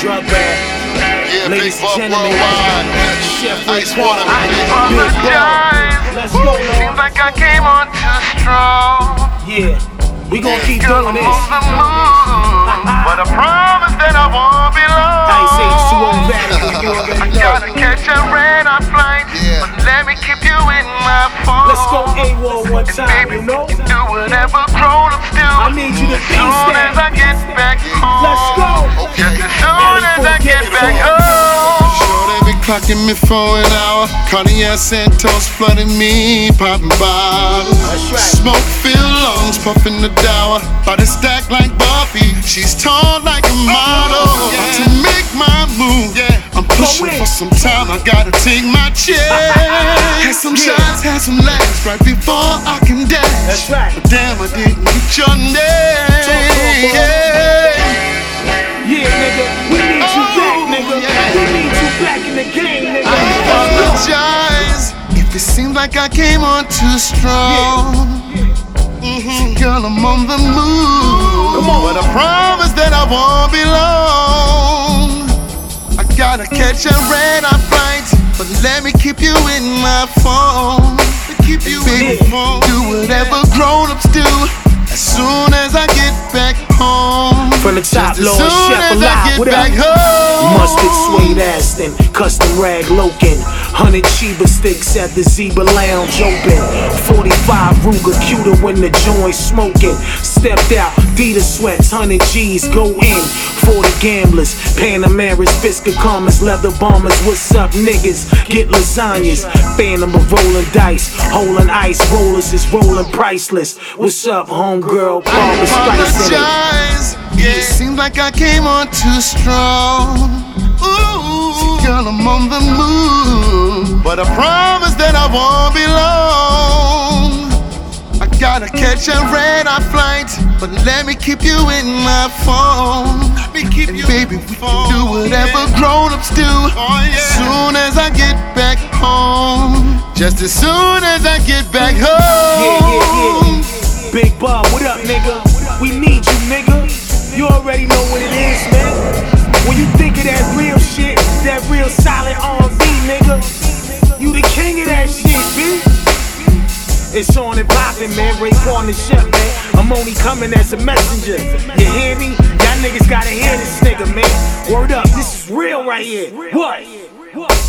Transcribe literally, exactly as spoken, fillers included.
Drug bag. Yeah, Ladies big and buck gentlemen, worldwide. Chef Ice Ray water. Paul, Big Ball. Let's go, Seems Lord. like I came on too strong. Yeah, we gon' keep Girl, doing I'm this. on the move, but I promise that I won't be long. I ain't say it's too old vatican, you already I know. gotta catch a red eye flight, Yeah. but let me keep you in my phone. Let's go AWOL one And time, baby, you know? we can do whatever grown-ups do. I need you to As be soon as I get back home. Let's go. Okay. As soon as I get back home. Sure, they be clocking me for an hour. Cartier Santos flooding me, popping bottles. That's right. Smoke fill lungs, puffing the dower. Body stacked like Buffy. She's tall like a model. About to make my move. I'm pushing in. for some time. I gotta take my chance. Had some Yeah. shots, had some laughs right before I can dash. That's right. But damn, I didn't get your name. boy. Yeah. Yeah, nigga, we need you Oh, back, nigga. yeah. We need you back in the game, nigga. I apologize if it seems like I came on too strong. Mhm. Girl, I'm on the move. Come on. But I promise that I won't be long. I gotta catch a red eye flight, but let me keep you in my phone. Keep you in my phone. Do whatever grown-ups do. As soon as I get back home. From the top, Just as Lord soon Chef as I alive. get What up? back home. Mustard, suede Aston, custom rag Loken, hundred Chiba sticks at the Zebra Lounge open. forty-five Ruger cuter when the joint smoking. Stepped out, Dita sweats, hundred G's go in. forty gamblers, Panameras, Fisker Commas, leather bombers. What's up, niggas? Get lasagnas. Phantom of rolling dice, holding ice rollers is rolling priceless. What's up, homegirl? Call the spice in it. Apologize. Yeah. It seems like I came on too strong. Ooh, girl, I'm on the move, but I promise that I won't be long. I gotta catch a red eye flight, but let me keep you in my phone. Let me keep and you baby, we can do whatever yeah. grown-ups do. Oh, yeah. As soon as I get back home, just as soon as I get back home. Yeah, yeah, yeah. Big Bob, what up, nigga? We need you, nigga. You already know what it is, man. When you think of that real shit, that real solid R and B, nigga, you the king of that shit, B. It's on and poppin', man. Ray Paul the chef, man. I'm only coming as a messenger. You hear me? Y'all niggas gotta hear this nigga, man. Word up, this is real right here. What?